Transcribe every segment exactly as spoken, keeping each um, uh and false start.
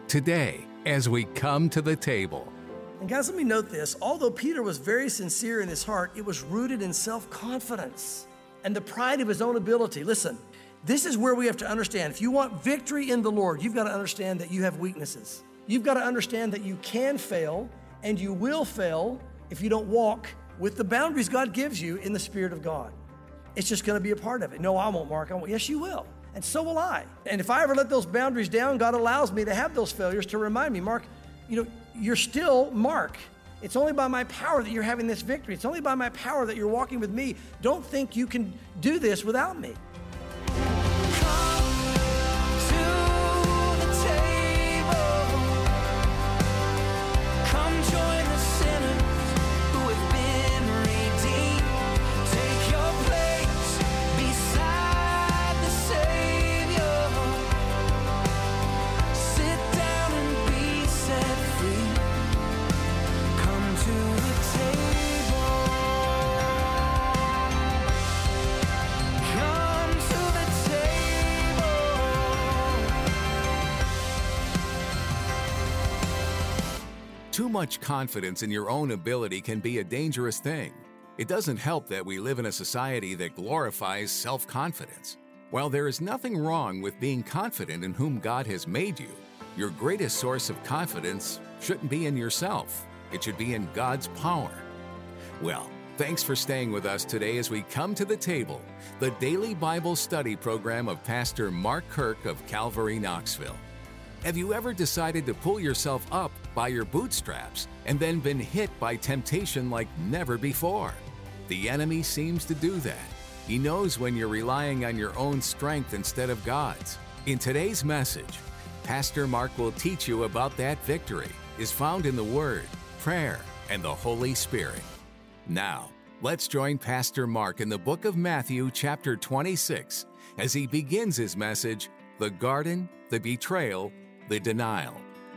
today as we come to the table. And guys, let me note this. Although Peter was very sincere in his heart, it was rooted in self-confidence and the pride of his own ability. Listen, this is where we have to understand. If you want victory in the Lord, you've got to understand that you have weaknesses. You've got to understand that you can fail and you will fail if you don't walk with the boundaries God gives you in the Spirit of God. It's just going to be a part of it. No, I won't, Mark. I won't. Yes, you will. And so will I. And if I ever let those boundaries down, God allows me to have those failures to remind me, Mark, you know, you're still Mark. It's only by my power that you're having this victory. It's only by my power that you're walking with me. Don't think you can do this without me. Too much confidence in your own ability can be a dangerous thing. It doesn't help that we live in a society that glorifies self-confidence. While there is nothing wrong with being confident in whom God has made you, your greatest source of confidence shouldn't be in yourself. It should be in God's power. Well, thanks for staying with us today as we come to the table, the daily Bible study program of Pastor Mark Kirk of Calvary, Knoxville. Have you ever decided to pull yourself up by your bootstraps and then been hit by temptation like never before? The enemy seems to do that. He knows when you're relying on your own strength instead of God's. In today's message, Pastor Mark will teach you about that victory is found in the Word, prayer, and the Holy Spirit. Now, let's join Pastor Mark in the book of Matthew, chapter twenty-six, as he begins his message, The Garden, the Betrayal, the Denial.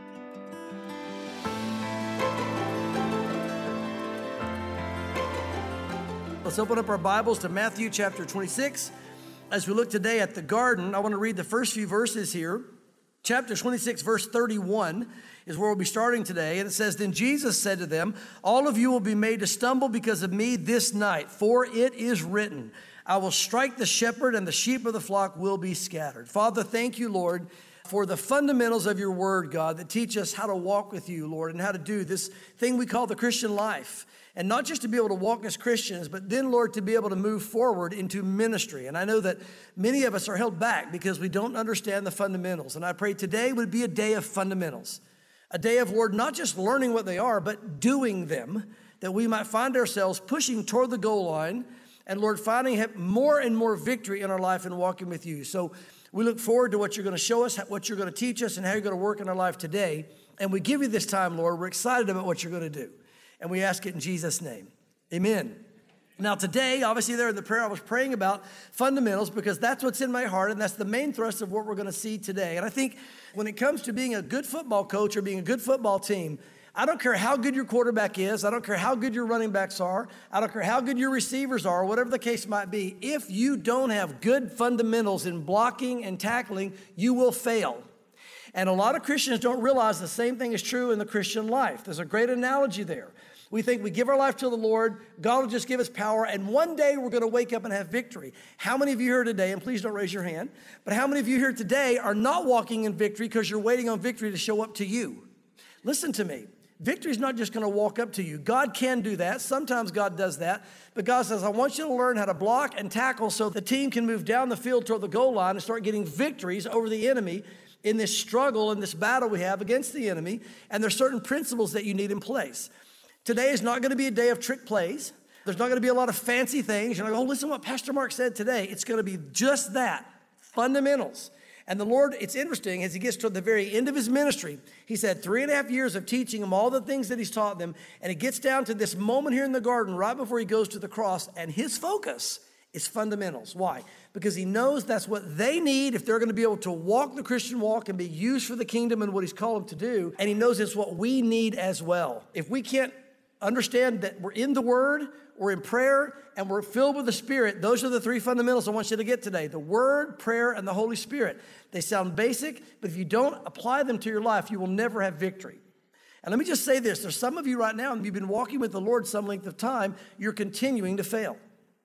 Let's open up our Bibles to Matthew chapter twenty-six. As we look today at the garden, I want to read the first few verses here. Chapter twenty-six, verse thirty-one is where we'll be starting today. And it says, Then Jesus said to them, All of you will be made to stumble because of me this night, for it is written, I will strike the shepherd and the sheep of the flock will be scattered. Father, thank you, Lord, for the fundamentals of your word, God, that teach us how to walk with you, Lord, and how to do this thing we call the Christian life. And not just to be able to walk as Christians, but then, Lord, to be able to move forward into ministry. And I know that many of us are held back because we don't understand the fundamentals. And I pray today would be a day of fundamentals, a day of, Lord, not just learning what they are, but doing them, that we might find ourselves pushing toward the goal line and, Lord, finding more and more victory in our life and walking with you. So we look forward to what you're going to show us, what you're going to teach us, and how you're going to work in our life today. And we give you this time, Lord. We're excited about what you're going to do. And we ask it in Jesus' name. Amen. Now today, obviously there in the prayer, I was praying about fundamentals because that's what's in my heart, and that's the main thrust of what we're going to see today. And I think when it comes to being a good football coach or being a good football team, I don't care how good your quarterback is. I don't care how good your running backs are. I don't care how good your receivers are, whatever the case might be. If you don't have good fundamentals in blocking and tackling, you will fail. And a lot of Christians don't realize the same thing is true in the Christian life. There's a great analogy there. We think we give our life to the Lord, God will just give us power, and one day we're going to wake up and have victory. How many of you here today, and please don't raise your hand, but how many of you here today are not walking in victory because you're waiting on victory to show up to you? Listen to me. Victory is not just going to walk up to you. God can do that. Sometimes God does that. But God says, I want you to learn how to block and tackle so the team can move down the field toward the goal line and start getting victories over the enemy in this struggle, in this battle we have against the enemy. And there's certain principles that you need in place. Today is not going to be a day of trick plays. There's not going to be a lot of fancy things. You're like, oh, listen to what Pastor Mark said today. It's going to be just that, fundamentals. And the Lord, it's interesting, as he gets to the very end of his ministry, he said three and a half years of teaching them all the things that he's taught them, and it gets down to this moment here in the garden right before he goes to the cross, and his focus is fundamentals. Why? Because he knows that's what they need if they're going to be able to walk the Christian walk and be used for the kingdom and what he's called them to do, and he knows it's what we need as well. If we can't understand that we're in the Word, we're in prayer, and we're filled with the Spirit. Those are the three fundamentals I want you to get today. The Word, prayer, and the Holy Spirit. They sound basic, but if you don't apply them to your life, you will never have victory. And let me just say this. There's some of you right now, and you've been walking with the Lord some length of time, you're continuing to fail.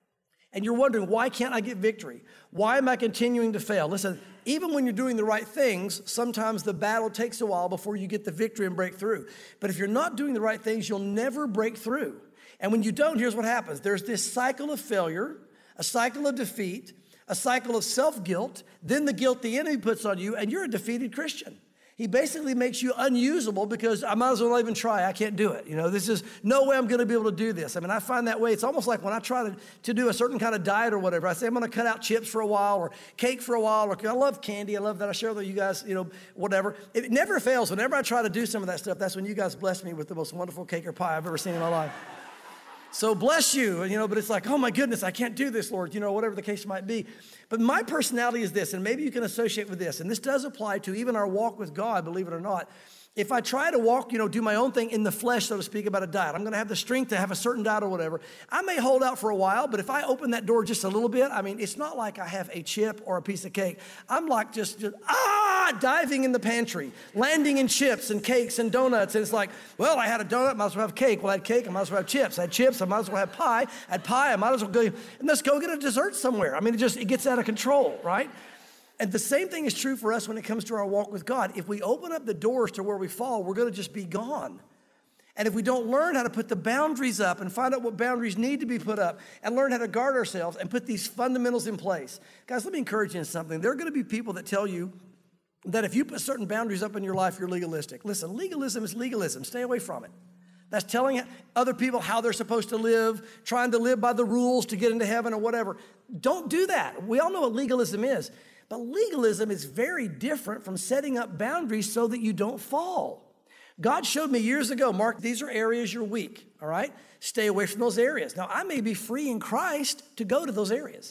And you're wondering, why can't I get victory? Why am I continuing to fail? Listen, even when you're doing the right things, sometimes the battle takes a while before you get the victory and break through. But if you're not doing the right things, you'll never break through. And when you don't, here's what happens. There's this cycle of failure, a cycle of defeat, a cycle of self-guilt, then the guilt the enemy puts on you, and you're a defeated Christian. He basically makes you unusable because I might as well not even try. I can't do it. You know, this is no way I'm going to be able to do this. I mean, I find that way. It's almost like when I try to, to do a certain kind of diet or whatever, I say I'm going to cut out chips for a while or cake for a while. Or I love candy. I love that. I share with you guys, you know, whatever. It never fails. Whenever I try to do some of that stuff, that's when you guys bless me with the most wonderful cake or pie I've ever seen in my life. So bless you, you know, but it's like, oh my goodness, I can't do this, Lord, you know, whatever the case might be. But my personality is this, and maybe you can associate with this, and this does apply to even our walk with God, believe it or not. If I try to walk, you know, do my own thing in the flesh, so to speak, about a diet, I'm going to have the strength to have a certain diet or whatever. I may hold out for a while, but if I open that door just a little bit, I mean, it's not like I have a chip or a piece of cake. I'm like just, just ah, diving in the pantry, landing in chips and cakes and donuts. And it's like, well, I had a donut, might as well have cake. Well, I had cake, I might as well have chips. I had chips, I might as well have pie. I had pie, I might as well go, and let's go get a dessert somewhere. I mean, it just, it gets out of control, right? And the same thing is true for us when it comes to our walk with God. If we open up the doors to where we fall, we're going to just be gone. And if we don't learn how to put the boundaries up and find out what boundaries need to be put up and learn how to guard ourselves and put these fundamentals in place. Guys, let me encourage you in something. There are going to be people that tell you that if you put certain boundaries up in your life, you're legalistic. Listen, legalism is legalism. Stay away from it. That's telling other people how they're supposed to live, trying to live by the rules to get into heaven or whatever. Don't do that. We all know what legalism is. But legalism is very different from setting up boundaries so that you don't fall. God showed me years ago, Mark, these are areas you're weak, all right? Stay away from those areas. Now, I may be free in Christ to go to those areas.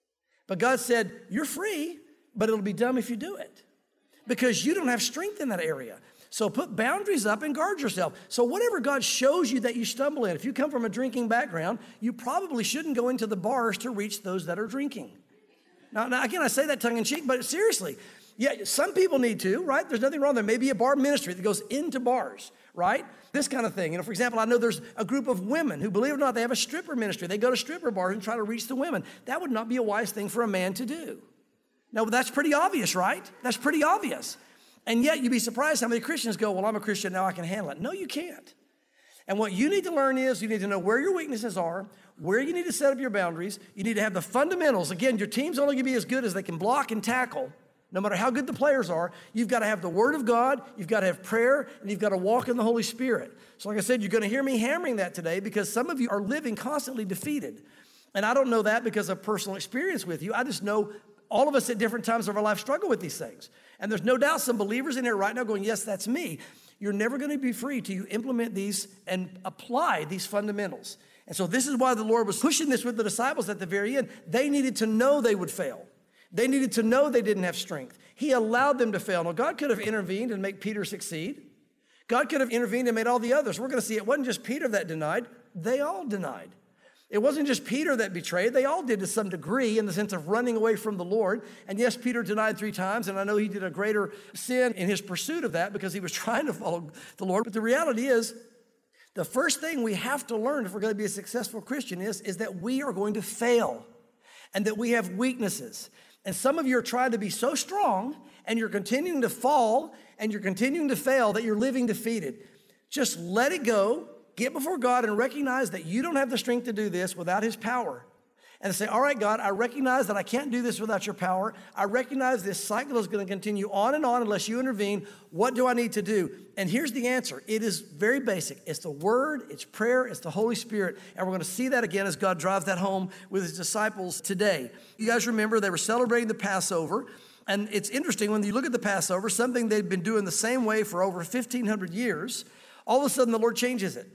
But God said, you're free, but it'll be dumb if you do it because you don't have strength in that area. So put boundaries up and guard yourself. So whatever God shows you that you stumble in, if you come from a drinking background, you probably shouldn't go into the bars to reach those that are drinking. Now, now, again, I say that tongue-in-cheek, but seriously, yeah, some people need to, right? There's nothing wrong. There may be a bar ministry that goes into bars, right? This kind of thing. You know, for example, I know there's a group of women who, believe it or not, they have a stripper ministry. They go to stripper bars and try to reach the women. That would not be a wise thing for a man to do. Now, that's pretty obvious, right? That's pretty obvious. And yet, you'd be surprised how many Christians go, well, I'm a Christian, now I can handle it. No, you can't. And what you need to learn is you need to know where your weaknesses are, where you need to set up your boundaries. You need to have the fundamentals. Again, your team's only going to be as good as they can block and tackle, no matter how good the players are. You've got to have the Word of God, you've got to have prayer, and you've got to walk in the Holy Spirit. So like I said, you're going to hear me hammering that today because some of you are living constantly defeated. And I don't know that because of personal experience with you. I just know all of us at different times of our life struggle with these things. And there's no doubt some believers in here right now going, yes, that's me. You're never going to be free till you implement these and apply these fundamentals. And so this is why the Lord was pushing this with the disciples at the very end. They needed to know they would fail. They needed to know they didn't have strength. He allowed them to fail. Now, God could have intervened and make Peter succeed. God could have intervened and made all the others. We're going to see it wasn't just Peter that denied. They all denied. It wasn't just Peter that betrayed. They all did to some degree in the sense of running away from the Lord. And yes, Peter denied three times, and I know he did a greater sin in his pursuit of that because he was trying to follow the Lord. But the reality is, the first thing we have to learn if we're going to be a successful Christian is, is that we are going to fail and that we have weaknesses. And some of you are trying to be so strong and you're continuing to fall and you're continuing to fail that you're living defeated. Just let it go. Get before God and recognize that you don't have the strength to do this without His power. And say, all right, God, I recognize that I can't do this without your power. I recognize this cycle is going to continue on and on unless you intervene. What do I need to do? And here's the answer. It is very basic. It's the Word, it's prayer, it's the Holy Spirit. And we're going to see that again as God drives that home with His disciples today. You guys remember they were celebrating the Passover. And it's interesting when you look at the Passover, something they'd been doing the same way for over fifteen hundred years, all of a sudden the Lord changes it.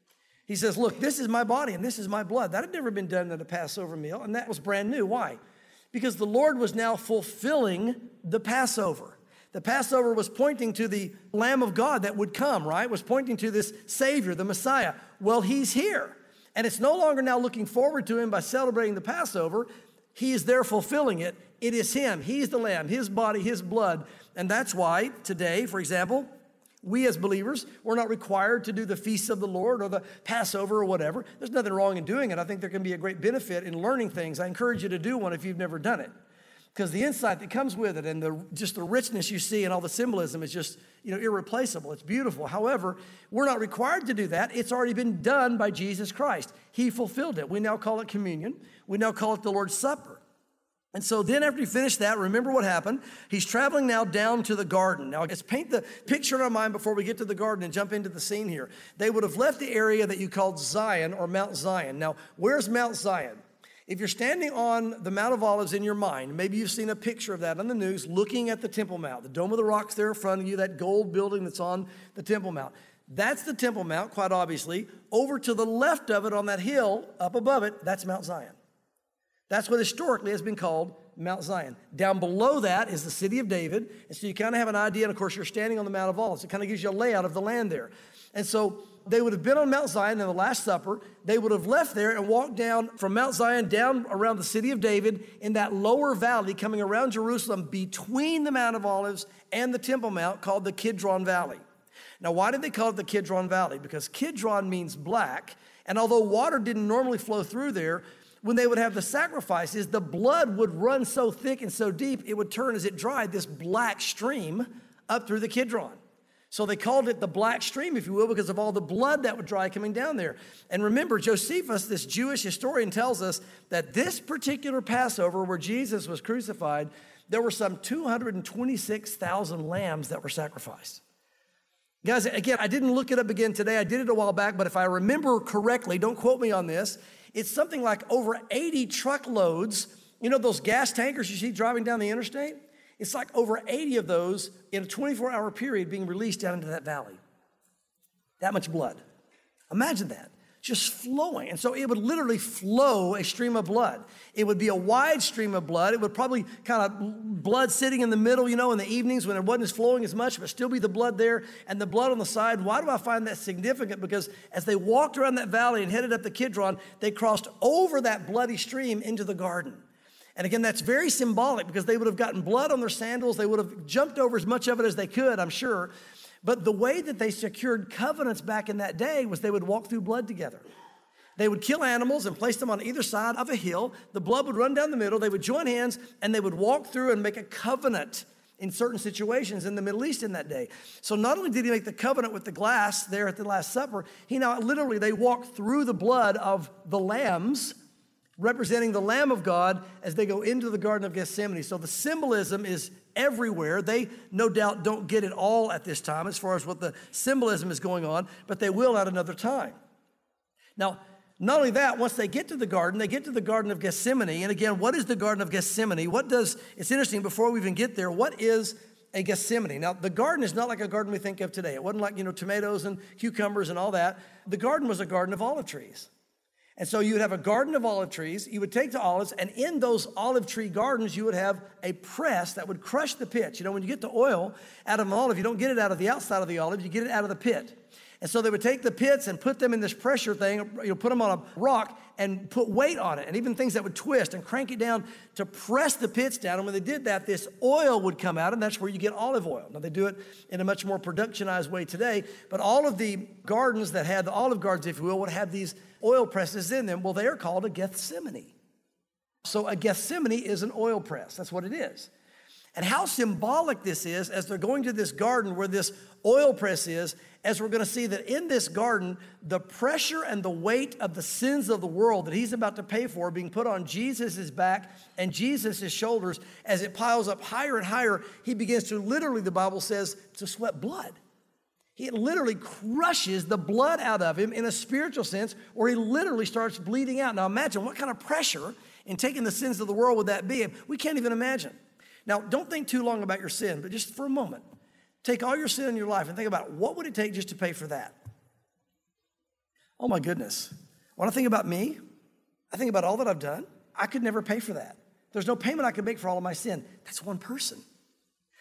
He says, look, this is my body and this is my blood. That had never been done at a Passover meal, and that was brand new. Why? Because the Lord was now fulfilling the Passover. The Passover was pointing to the Lamb of God that would come, right? It was pointing to this Savior, the Messiah. Well, he's here. And it's no longer now looking forward to him by celebrating the Passover. He is there fulfilling it. It is him. He's the Lamb, his body, his blood. And that's why today, for example, we as believers, we're not required to do the feasts of the Lord or the Passover or whatever. There's nothing wrong in doing it. I think there can be a great benefit in learning things. I encourage you to do one if you've never done it. Because the insight that comes with it and the just the richness you see and all the symbolism is just, you know, irreplaceable. It's beautiful. However, we're not required to do that. It's already been done by Jesus Christ. He fulfilled it. We now call it communion. We now call it the Lord's Supper. And so then after he finished that, remember what happened. He's traveling now down to the garden. Now let's paint the picture in our mind before we get to the garden and jump into the scene here. They would have left the area that you called Zion or Mount Zion. Now, where's Mount Zion? If you're standing on the Mount of Olives in your mind, maybe you've seen a picture of that on the news, looking at the Temple Mount, the Dome of the Rock's there in front of you, that gold building that's on the Temple Mount. That's the Temple Mount, quite obviously. Over to the left of it on that hill, up above it, that's Mount Zion. That's what historically has been called Mount Zion. Down below that is the city of David. And so you kind of have an idea, and of course you're standing on the Mount of Olives. It kind of gives you a layout of the land there. And so they would have been on Mount Zion in the Last Supper. They would have left there and walked down from Mount Zion down around the city of David in that lower valley coming around Jerusalem between the Mount of Olives and the Temple Mount called the Kidron Valley. Now, why did they call it the Kidron Valley? Because Kidron means black, and although water didn't normally flow through there, when they would have the sacrifices, the blood would run so thick and so deep, it would turn as it dried this black stream up through the Kidron. So they called it the black stream, if you will, because of all the blood that would dry coming down there. And remember, Josephus, this Jewish historian, tells us that this particular Passover where Jesus was crucified, there were some two hundred twenty-six thousand lambs that were sacrificed. Guys, again, I didn't look it up again today. I did it a while back, but if I remember correctly, don't quote me on this, it's something like over eighty truckloads. You know those gas tankers you see driving down the interstate? It's like over eighty of those in a twenty-four hour period being released down into that valley. That much blood. Imagine that. Just flowing. And so it would literally flow a stream of blood. It would be a wide stream of blood. It would probably kind of blood sitting in the middle, you know, in the evenings when it wasn't as flowing as much, but still be the blood there and the blood on the side. Why do I find that significant? Because as they walked around that valley and headed up the Kidron, they crossed over that bloody stream into the garden. And again, that's very symbolic because they would have gotten blood on their sandals. They would have jumped over as much of it as they could, I'm sure. But the way that they secured covenants back in that day was they would walk through blood together. They would kill animals and place them on either side of a hill. The blood would run down the middle. They would join hands and they would walk through and make a covenant in certain situations in the Middle East in that day. So not only did he make the covenant with the glass there at the Last Supper, he now literally, they walked through the blood of the lambs, representing the Lamb of God as they go into the Garden of Gethsemane. So the symbolism is everywhere. They no doubt don't get it all at this time as far as what the symbolism is going on, but they will at another time. Now, not only that, once they get to the garden, they get to the Garden of Gethsemane. And again, what is the Garden of Gethsemane? What does, it's interesting, before we even get there, what is a Gethsemane? Now, the garden is not like a garden we think of today. It wasn't like, you know, tomatoes and cucumbers and all that. The garden was a garden of olive trees. And so you would have a garden of olive trees. You would take the olives, and in those olive tree gardens, you would have a press that would crush the pits. You know, when you get the oil out of an olive, you don't get it out of the outside of the olive, you get it out of the pit. And so they would take the pits and put them in this pressure thing, you know, put them on a rock and put weight on it, and even things that would twist and crank it down to press the pits down. And when they did that, this oil would come out, and that's where you get olive oil. Now, they do it in a much more productionized way today, but all of the gardens that had the olive gardens, if you will, would have these oil presses in them. Well, they are called a Gethsemane. So a Gethsemane is an oil press. That's what it is. And how symbolic this is as they're going to this garden where this oil press is, as we're going to see that in this garden, the pressure and the weight of the sins of the world that he's about to pay for being put on Jesus' back and Jesus' shoulders, as it piles up higher and higher, he begins to literally, the Bible says, to sweat blood. He literally crushes the blood out of him in a spiritual sense, or he literally starts bleeding out. Now imagine what kind of pressure in taking the sins of the world would that be? We can't even imagine. Now, don't think too long about your sin, but just for a moment, take all your sin in your life and think about what would it take just to pay for that? Oh my goodness. When I think about me, I think about all that I've done. I could never pay for that. There's no payment I could make for all of my sin. That's one person.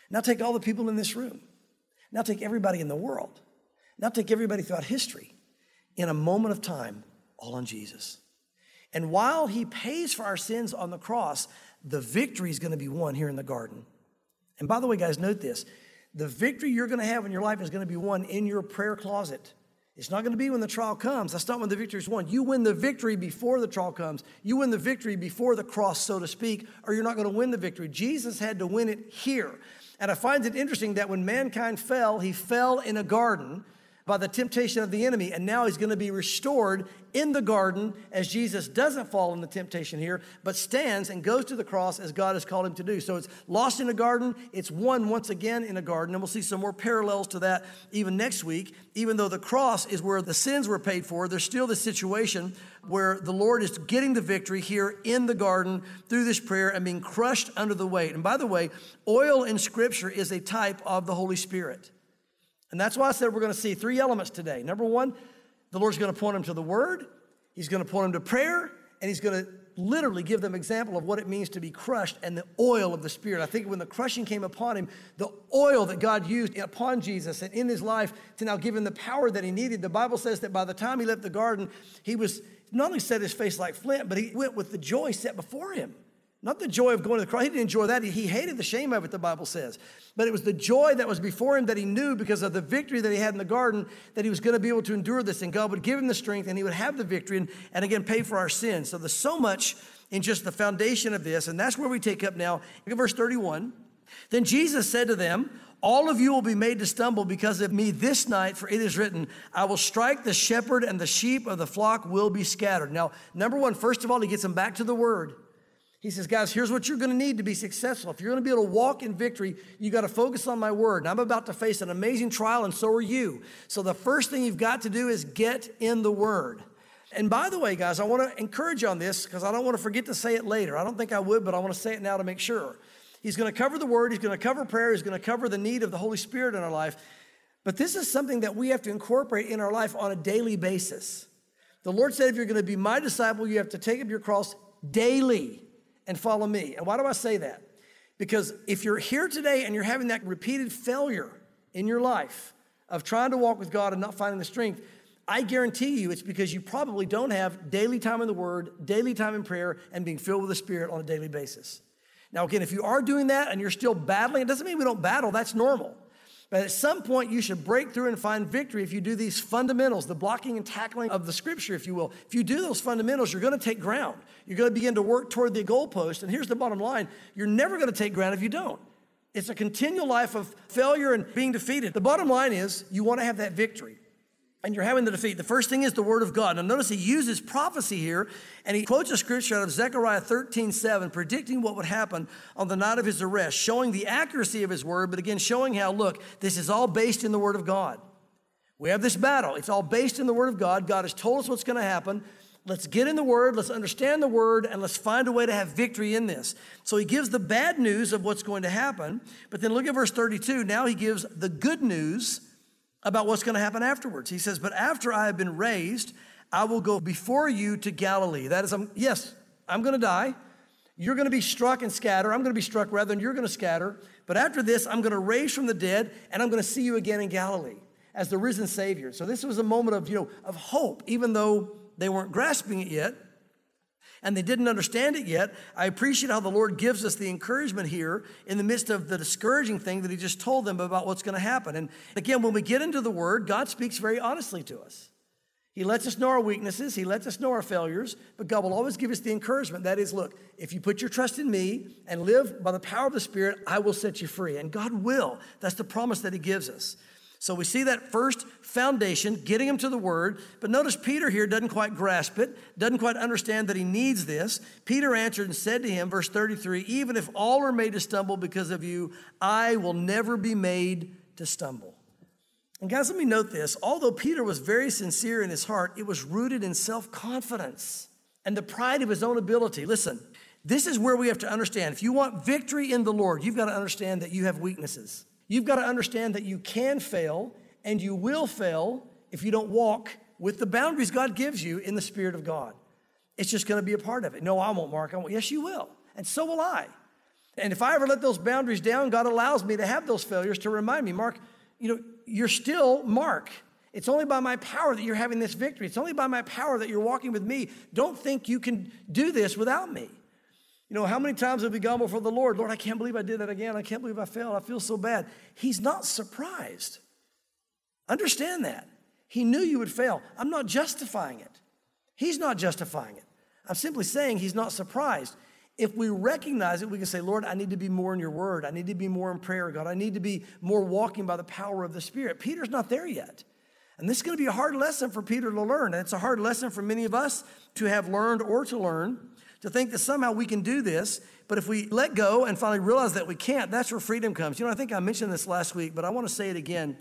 Now take all the people in this room. Now take everybody in the world. Now take everybody throughout history. In a moment of time, all on Jesus. And while he pays for our sins on the cross, the victory is going to be won here in the garden. And by the way, guys, note this. The victory you're going to have in your life is going to be won in your prayer closet. It's not going to be when the trial comes. That's not when the victory is won. You win the victory before the trial comes. You win the victory before the cross, so to speak, or you're not going to win the victory. Jesus had to win it here. And I find it interesting that when mankind fell, he fell in a garden by the temptation of the enemy, and now he's going to be restored in the garden as Jesus doesn't fall in the temptation here, but stands and goes to the cross as God has called him to do. So it's lost in a garden, it's won once again in a garden, and we'll see some more parallels to that even next week. Even though the cross is where the sins were paid for, there's still this situation where the Lord is getting the victory here in the garden through this prayer and being crushed under the weight. And by the way, oil in Scripture is a type of the Holy Spirit. And that's why I said we're going to see three elements today. Number one, the Lord's going to point them to the Word. He's going to point them to prayer. And he's going to literally give them an example of what it means to be crushed and the oil of the Spirit. I think when the crushing came upon him, the oil that God used upon Jesus and in his life to now give him the power that he needed. The Bible says that by the time he left the garden, he was not only set his face like flint, but he went with the joy set before him. Not the joy of going to the cross. He didn't enjoy that. He hated the shame of it, the Bible says. But it was the joy that was before him that he knew because of the victory that he had in the garden that he was going to be able to endure this. And God would give him the strength and he would have the victory and, and again, pay for our sins. So there's so much in just the foundation of this. And that's where we take up now. Look at verse thirty-one. Then Jesus said to them, all of you will be made to stumble because of me this night, for it is written, I will strike the shepherd and the sheep of the flock will be scattered. Now, number one, first of all, he gets them back to the Word. He says, guys, here's what you're going to need to be successful. If you're going to be able to walk in victory, you got to focus on my Word. And I'm about to face an amazing trial, and so are you. So the first thing you've got to do is get in the Word. And by the way, guys, I want to encourage you on this because I don't want to forget to say it later. I don't think I would, but I want to say it now to make sure. He's going to cover the Word. He's going to cover prayer. He's going to cover the need of the Holy Spirit in our life. But this is something that we have to incorporate in our life on a daily basis. The Lord said, if you're going to be my disciple, you have to take up your cross daily and follow me. And why do I say that? Because if you're here today and you're having that repeated failure in your life of trying to walk with God and not finding the strength, I guarantee you it's because you probably don't have daily time in the Word, daily time in prayer, and being filled with the Spirit on a daily basis. Now, again, if you are doing that and you're still battling, it doesn't mean we don't battle. That's normal. But at some point, you should break through and find victory if you do these fundamentals, the blocking and tackling of the Scripture, if you will. If you do those fundamentals, you're going to take ground. You're going to begin to work toward the goalpost. And here's the bottom line. You're never going to take ground if you don't. It's a continual life of failure and being defeated. The bottom line is you want to have that victory. And you're having the defeat. The first thing is the Word of God. Now notice he uses prophecy here, and he quotes a scripture out of Zechariah thirteen seven, predicting what would happen on the night of his arrest, showing the accuracy of his word, but again, showing how, look, this is all based in the Word of God. We have this battle. It's all based in the Word of God. God has told us what's going to happen. Let's get in the Word, let's understand the Word, and let's find a way to have victory in this. So he gives the bad news of what's going to happen, but then look at verse thirty-two. Now he gives the good news about what's going to happen afterwards. He says, but after I have been raised, I will go before you to Galilee. That is, I'm, yes, I'm going to die. You're going to be struck and scatter. I'm going to be struck rather than you're going to scatter. But after this, I'm going to raise from the dead, and I'm going to see you again in Galilee as the risen Savior. So this was a moment of, you know, of hope, even though they weren't grasping it yet. And they didn't understand it yet. I appreciate how the Lord gives us the encouragement here in the midst of the discouraging thing that he just told them about what's going to happen. And again, when we get into the Word, God speaks very honestly to us. He lets us know our weaknesses. He lets us know our failures. But God will always give us the encouragement. That is, look, if you put your trust in me and live by the power of the Spirit, I will set you free. And God will. That's the promise that he gives us. So we see that first foundation, getting him to the Word. But notice Peter here doesn't quite grasp it, doesn't quite understand that he needs this. Peter answered and said to him, verse thirty-three, even if all are made to stumble because of you, I will never be made to stumble. And guys, let me note this. Although Peter was very sincere in his heart, it was rooted in self-confidence and the pride of his own ability. Listen, this is where we have to understand. If you want victory in the Lord, you've got to understand that you have weaknesses. You've got to understand that you can fail and you will fail if you don't walk with the boundaries God gives you in the Spirit of God. It's just going to be a part of it. No, I won't, Mark. I won't. Yes, you will. And so will I. And if I ever let those boundaries down, God allows me to have those failures to remind me, Mark, you know, you're still Mark. It's only by my power that you're having this victory. It's only by my power that you're walking with me. Don't think you can do this without me. You know, how many times have we gone before the Lord? Lord, I can't believe I did that again. I can't believe I failed. I feel so bad. He's not surprised. Understand that. He knew you would fail. I'm not justifying it. He's not justifying it. I'm simply saying he's not surprised. If we recognize it, we can say, Lord, I need to be more in your word. I need to be more in prayer, God. I need to be more walking by the power of the Spirit. Peter's not there yet. And this is going to be a hard lesson for Peter to learn. And it's a hard lesson for many of us to have learned or to learn, to think that somehow we can do this. But if we let go and finally realize that we can't, that's where freedom comes. You know, I think I mentioned this last week, but I want to say it again.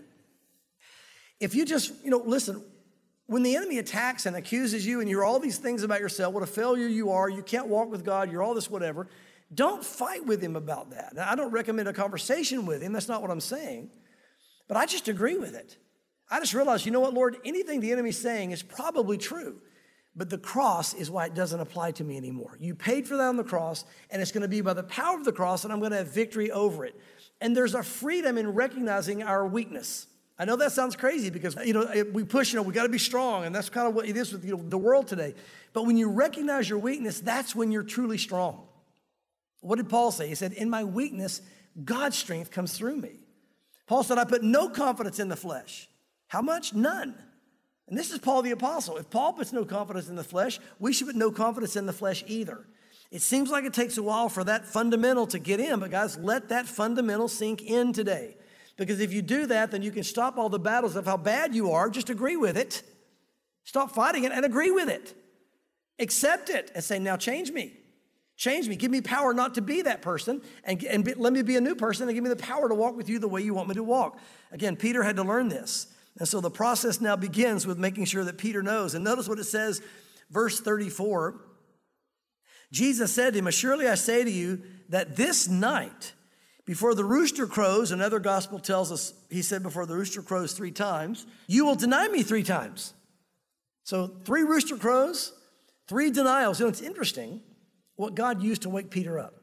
If you just, you know, listen, when the enemy attacks and accuses you and you're all these things about yourself, what a failure you are, you can't walk with God, you're all this whatever, don't fight with him about that. Now, I don't recommend a conversation with him. That's not what I'm saying. But I just agree with it. I just realized, you know what, Lord, anything the enemy's saying is probably true. But the cross is why it doesn't apply to me anymore. You paid for that on the cross, and it's going to be by the power of the cross, and I'm going to have victory over it. And there's a freedom in recognizing our weakness. I know that sounds crazy because, you know, we push, you know, we got to be strong, and that's kind of what it is with, you know, the world today. But when you recognize your weakness, that's when you're truly strong. What did Paul say? He said, in my weakness, God's strength comes through me. Paul said, I put no confidence in the flesh. How much? None. And this is Paul the Apostle. If Paul puts no confidence in the flesh, we should put no confidence in the flesh either. It seems like it takes a while for that fundamental to get in, but guys, let that fundamental sink in today. Because if you do that, then you can stop all the battles of how bad you are. Just agree with it. Stop fighting it and agree with it. Accept it and say, now change me. Change me. Give me power not to be that person, and, and be, let me be a new person, and give me the power to walk with you the way you want me to walk. Again, Peter had to learn this. And so the process now begins with making sure that Peter knows. And notice what it says, verse thirty-four. Jesus said to him, surely I say to you that this night, before the rooster crows, another gospel tells us, he said before the rooster crows three times, you will deny me three times. So three rooster crows, three denials. You know, it's interesting what God used to wake Peter up.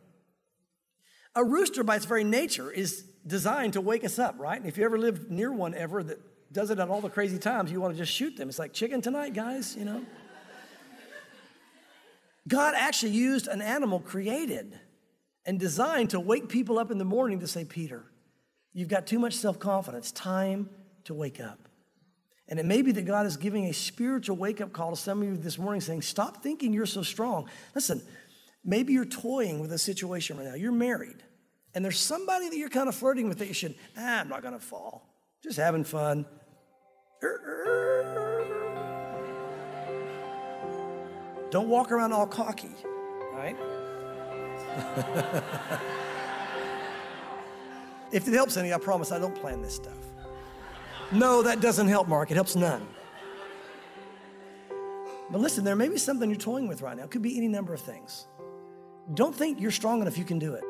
A rooster by its very nature is designed to wake us up, right? And if you ever lived near one ever that does it at all the crazy times, you want to just shoot them. It's like chicken tonight, guys, you know. God actually used an animal created and designed to wake people up in the morning to say, Peter, you've got too much self-confidence. Time to wake up. And it may be that God is giving a spiritual wake-up call to some of you this morning saying, stop thinking you're so strong. Listen, maybe you're toying with a situation right now. You're married, and there's somebody that you're kind of flirting with that you should, ah, I'm not going to fall. Just having fun. Don't walk around all cocky, right? If it helps any, I promise I don't plan this stuff. No, that doesn't help, Mark. It helps none. But listen, there may be something you're toying with right now. It could be any number of things. Don't think you're strong enough you can do it.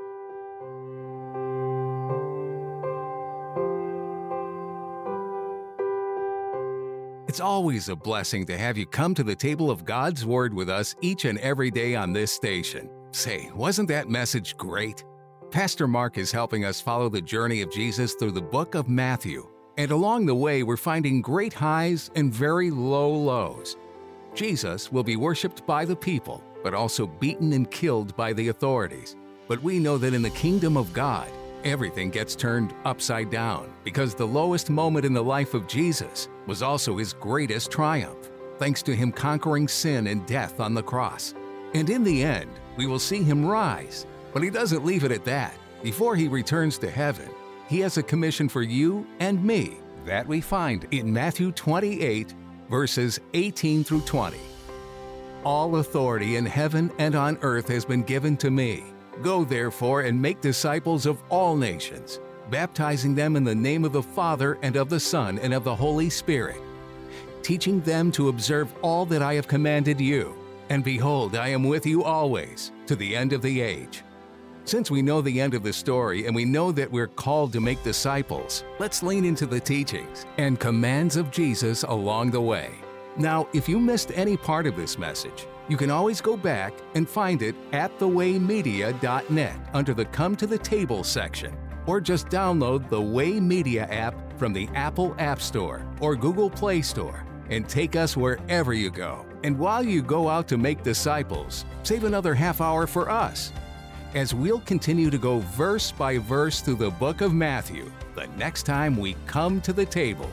It's always a blessing to have you come to the table of God's Word with us each and every day on this station. Say, wasn't that message great? Pastor Mark is helping us follow the journey of Jesus through the book of Matthew. And along the way, we're finding great highs and very low lows. Jesus will be worshiped by the people, but also beaten and killed by the authorities. But we know that in the kingdom of God, everything gets turned upside down because the lowest moment in the life of Jesus was also his greatest triumph, thanks to him conquering sin and death on the cross. And in the end, we will see him rise. But he doesn't leave it at that. Before he returns to heaven, he has a commission for you and me that we find in Matthew twenty-eight, verses eighteen through twenty. All authority in heaven and on earth has been given to me. Go therefore and make disciples of all nations, baptizing them in the name of the Father and of the Son and of the Holy Spirit, teaching them to observe all that I have commanded you. And behold, I am with you always, to the end of the age. Since we know the end of the story and we know that we're called to make disciples, let's lean into the teachings and commands of Jesus along the way. Now, if you missed any part of this message, You can always go back and find it at the way media dot net under the Come to the Table section, or just download the Way Media app from the Apple App Store or Google Play Store and take us wherever you go. And while you go out to make disciples, save another half hour for us as we'll continue to go verse by verse through the book of Matthew the next time we come to the table.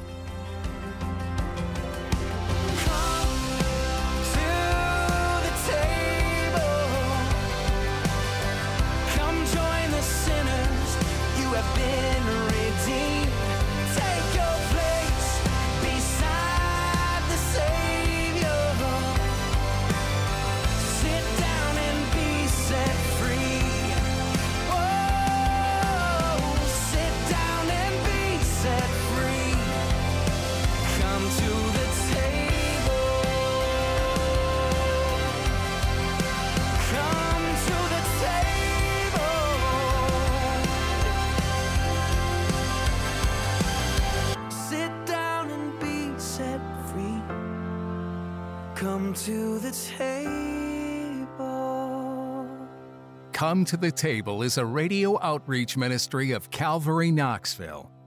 Come to the table. Come to the Table is a radio outreach ministry of Calvary Knoxville.